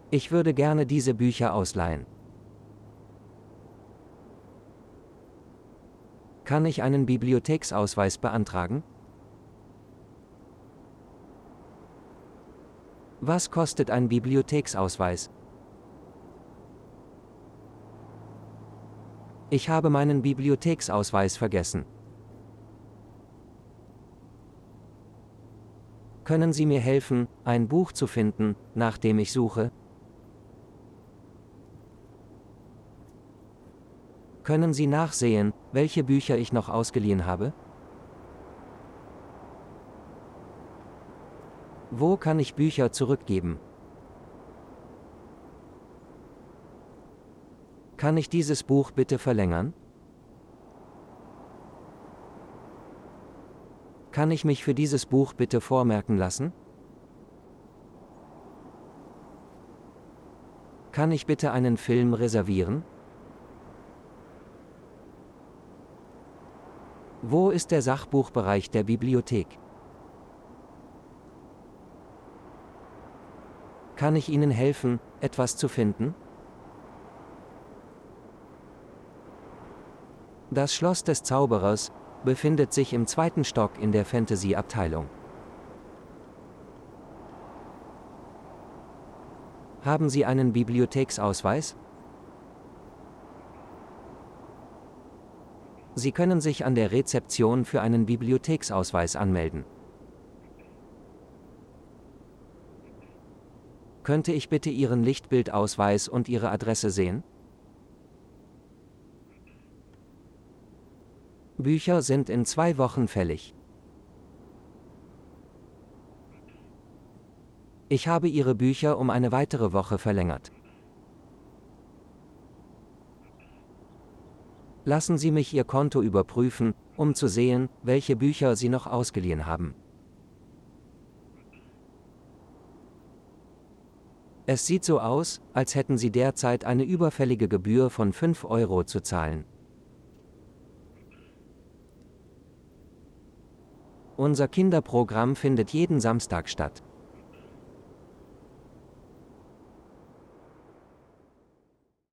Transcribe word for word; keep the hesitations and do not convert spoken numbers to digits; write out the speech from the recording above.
Ich würde gerne diese Bücher ausleihen. Kann ich einen Bibliotheksausweis beantragen? Was kostet ein Bibliotheksausweis? Ich habe meinen Bibliotheksausweis vergessen. Können Sie mir helfen, ein Buch zu finden, nach dem ich suche? Können Sie nachsehen, welche Bücher ich noch ausgeliehen habe? Wo kann ich Bücher zurückgeben? Kann ich dieses Buch bitte verlängern? Kann ich mich für dieses Buch bitte vormerken lassen? Kann ich bitte einen Film reservieren? Wo ist der Sachbuchbereich der Bibliothek? Kann ich Ihnen helfen, etwas zu finden? Das Schloss des Zauberers befindet sich im zweiten Stock in der Fantasy-Abteilung. Haben Sie einen Bibliotheksausweis? Sie können sich an der Rezeption für einen Bibliotheksausweis anmelden. Könnte ich bitte Ihren Lichtbildausweis und Ihre Adresse sehen? Bücher sind in zwei Wochen fällig. Ich habe Ihre Bücher um eine weitere Woche verlängert. Lassen Sie mich Ihr Konto überprüfen, um zu sehen, welche Bücher Sie noch ausgeliehen haben. Es sieht so aus, als hätten Sie derzeit eine überfällige Gebühr von fünf Euro zu zahlen. Unser Kinderprogramm findet jeden Samstag statt.